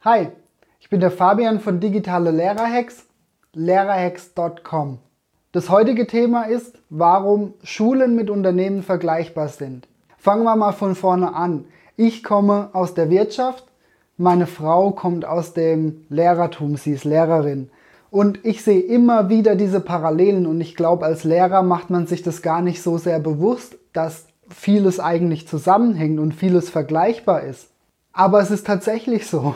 Hi, ich bin der Fabian von Digitale Lehrerhacks, lehrerhacks.com. Das heutige Thema ist, warum Schulen mit Unternehmen vergleichbar sind. Fangen wir mal von vorne an. Ich komme aus der Wirtschaft, meine Frau kommt aus dem Lehrertum, sie ist Lehrerin. Und ich sehe immer wieder diese Parallelen und ich glaube, als Lehrer macht man sich das gar nicht so sehr bewusst, dass vieles eigentlich zusammenhängt und vieles vergleichbar ist. Aber es ist tatsächlich so.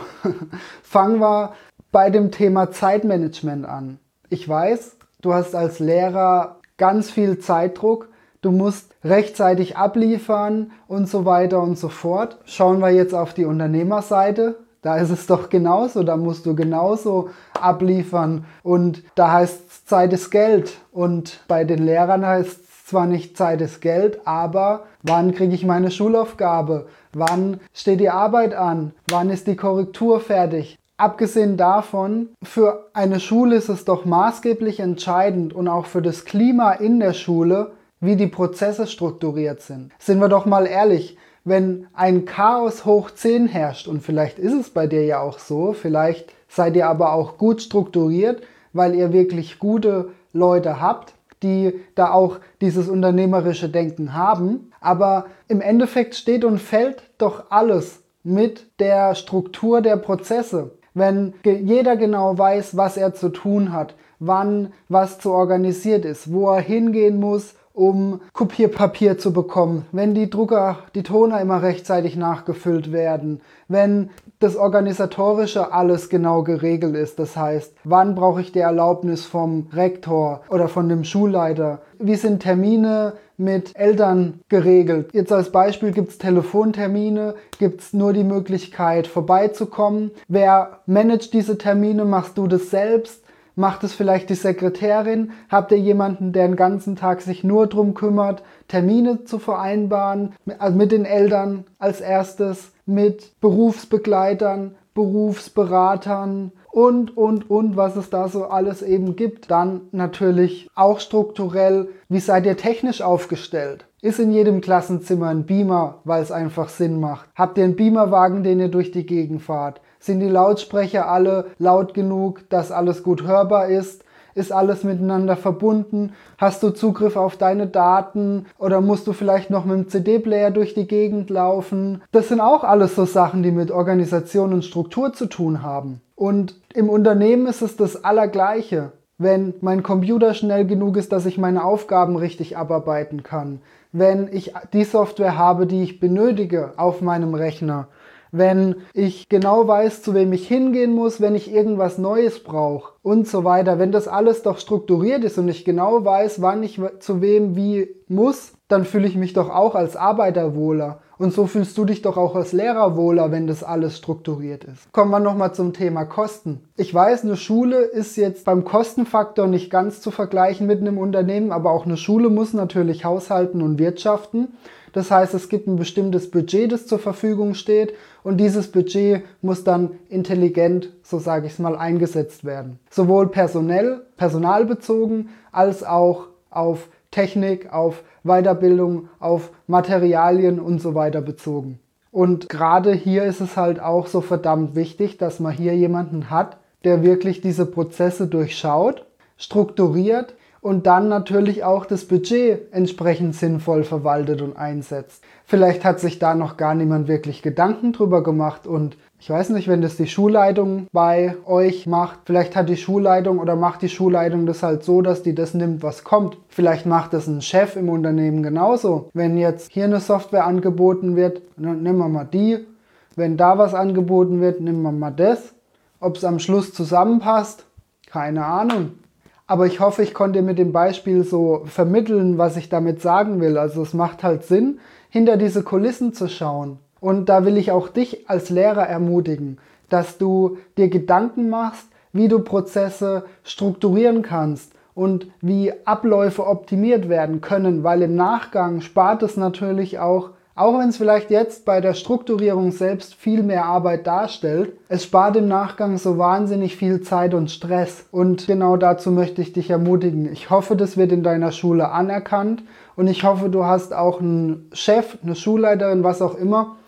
Fangen wir bei dem Thema Zeitmanagement an. Ich weiß, du hast als Lehrer ganz viel Zeitdruck, du musst rechtzeitig abliefern und so weiter und so fort. Schauen wir jetzt auf die Unternehmerseite. Da ist es doch genauso, da musst du genauso abliefern und da heißt es, Zeit ist Geld und bei den Lehrern heißt es zwar nicht Zeit ist Geld, aber wann kriege ich meine Schulaufgabe? Wann steht die Arbeit an? Wann ist die Korrektur fertig? Abgesehen davon, für eine Schule ist es doch maßgeblich entscheidend und auch für das Klima in der Schule, wie die Prozesse strukturiert sind. Sind wir doch mal ehrlich, wenn ein Chaos hoch 10 herrscht, und vielleicht ist es bei dir ja auch so, vielleicht seid ihr aber auch gut strukturiert, weil ihr wirklich gute Leute habt, die da auch dieses unternehmerische Denken haben. Aber im Endeffekt steht und fällt doch alles mit der Struktur der Prozesse. Wenn jeder genau weiß, was er zu tun hat, wann was zu organisiert ist, wo er hingehen muss, um Kopierpapier zu bekommen, wenn die Toner immer rechtzeitig nachgefüllt werden, wenn das Organisatorische alles genau geregelt ist, das heißt, wann brauche ich die Erlaubnis vom Rektor oder von dem Schulleiter, wie sind Termine mit Eltern geregelt. Jetzt als Beispiel gibt es Telefontermine, gibt es nur die Möglichkeit vorbeizukommen. Wer managt diese Termine? Machst du das selbst? Macht es vielleicht die Sekretärin? Habt ihr jemanden, der den ganzen Tag sich nur darum kümmert, Termine zu vereinbaren? Also mit den Eltern als erstes, mit Berufsbegleitern, Berufsberatern und, was es da so alles eben gibt. Dann natürlich auch strukturell, wie seid ihr technisch aufgestellt? Ist in jedem Klassenzimmer ein Beamer, weil es einfach Sinn macht? Habt ihr einen Beamerwagen, den ihr durch die Gegend fahrt? Sind die Lautsprecher alle laut genug, dass alles gut hörbar ist? Ist alles miteinander verbunden? Hast du Zugriff auf deine Daten oder musst du vielleicht noch mit dem CD-Player durch die Gegend laufen? Das sind auch alles so Sachen, die mit Organisation und Struktur zu tun haben. Und im Unternehmen ist es das Allergleiche. Wenn mein Computer schnell genug ist, dass ich meine Aufgaben richtig abarbeiten kann. Wenn ich die Software habe, die ich benötige auf meinem Rechner. Wenn ich genau weiß, zu wem ich hingehen muss, wenn ich irgendwas Neues brauche und so weiter. Wenn das alles doch strukturiert ist und ich genau weiß, wann ich zu wem wie muss, dann fühle ich mich doch auch als Arbeiter wohler. Und so fühlst du dich doch auch als Lehrer wohler, wenn das alles strukturiert ist. Kommen wir nochmal zum Thema Kosten. Ich weiß, eine Schule ist jetzt beim Kostenfaktor nicht ganz zu vergleichen mit einem Unternehmen, aber auch eine Schule muss natürlich haushalten und wirtschaften. Das heißt, es gibt ein bestimmtes Budget, das zur Verfügung steht und dieses Budget muss dann intelligent, so sage ich es mal, eingesetzt werden. Sowohl personalbezogen als auch auf Technik, auf Weiterbildung, auf Materialien und so weiter bezogen. Und gerade hier ist es halt auch so verdammt wichtig, dass man hier jemanden hat, der wirklich diese Prozesse durchschaut, strukturiert und dann natürlich auch das Budget entsprechend sinnvoll verwaltet und einsetzt. Vielleicht hat sich da noch gar niemand wirklich Gedanken drüber gemacht und ich weiß nicht, wenn das die Schulleitung bei euch macht, vielleicht hat die Schulleitung oder macht die Schulleitung das halt so, dass die das nimmt, was kommt. Vielleicht macht das ein Chef im Unternehmen genauso. Wenn jetzt hier eine Software angeboten wird, dann nehmen wir mal die. Wenn da was angeboten wird, nehmen wir mal das. Ob es am Schluss zusammenpasst, keine Ahnung. Aber ich hoffe, ich konnte mit dem Beispiel so vermitteln, was ich damit sagen will. Also es macht halt Sinn, hinter diese Kulissen zu schauen. Und da will ich auch dich als Lehrer ermutigen, dass du dir Gedanken machst, wie du Prozesse strukturieren kannst und wie Abläufe optimiert werden können, weil im Nachgang spart es natürlich auch wenn es vielleicht jetzt bei der Strukturierung selbst viel mehr Arbeit darstellt, es spart im Nachgang so wahnsinnig viel Zeit und Stress. Und genau dazu möchte ich dich ermutigen. Ich hoffe, das wird in deiner Schule anerkannt und ich hoffe, du hast auch einen Chef, eine Schulleiterin, was auch immer,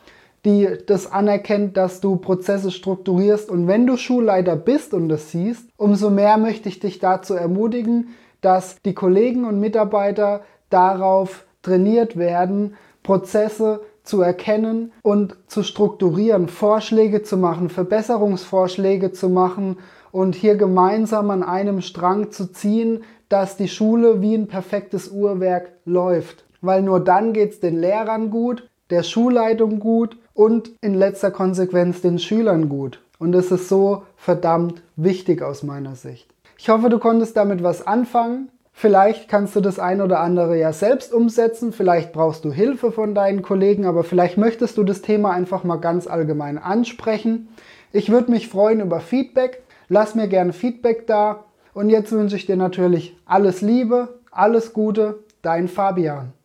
die das anerkennt, dass du Prozesse strukturierst. Und wenn du Schulleiter bist und das siehst, umso mehr möchte ich dich dazu ermutigen, dass die Kollegen und Mitarbeiter darauf trainiert werden, Prozesse zu erkennen und zu strukturieren, Vorschläge zu machen, Verbesserungsvorschläge zu machen und hier gemeinsam an einem Strang zu ziehen, dass die Schule wie ein perfektes Uhrwerk läuft. Weil nur dann geht es den Lehrern gut, der Schulleitung gut und in letzter Konsequenz den Schülern gut. Und es ist so verdammt wichtig aus meiner Sicht. Ich hoffe, du konntest damit was anfangen. Vielleicht kannst du das ein oder andere ja selbst umsetzen, vielleicht brauchst du Hilfe von deinen Kollegen, aber vielleicht möchtest du das Thema einfach mal ganz allgemein ansprechen. Ich würde mich freuen über Feedback, lass mir gerne Feedback da und jetzt wünsche ich dir natürlich alles Liebe, alles Gute, dein Fabian.